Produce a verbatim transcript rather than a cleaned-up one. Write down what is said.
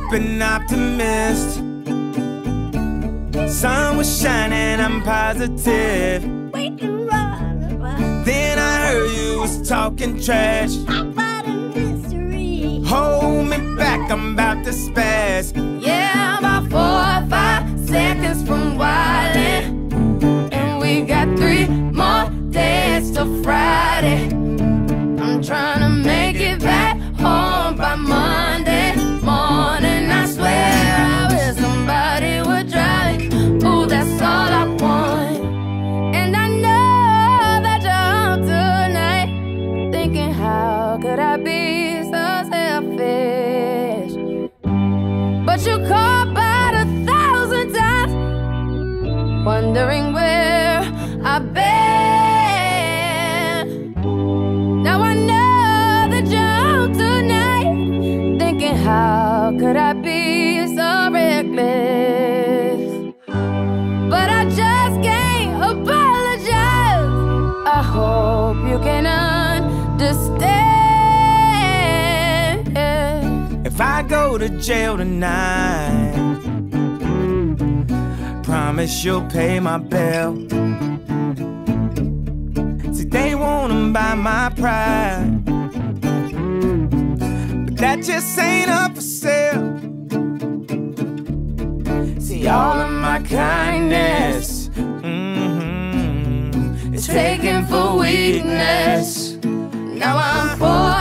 an optimist. Sun was shining, I'm positive. Then I heard you was talking trash. Hold me back, I'm about to spaz. Yeah, about four or five seconds from wildin'. And we got three more days till Friday. I'm trying to make it back home by Monday morning. I swear I wish somebody would drive. Ooh, that's all I want. And I know that you're home tonight, thinking how could I be so selfish? But you call about a thousand times, wondering where I've been. Now I know that you're home tonight, thinking how could I be so reckless? But I just can't apologize. I hope you can understand. If I go to jail tonight, promise you'll pay my bill. See, they wanna buy my pride, but that just ain't up for sale. See, all of my kindness, mm-hmm, It's taken for weakness. Now I'm poor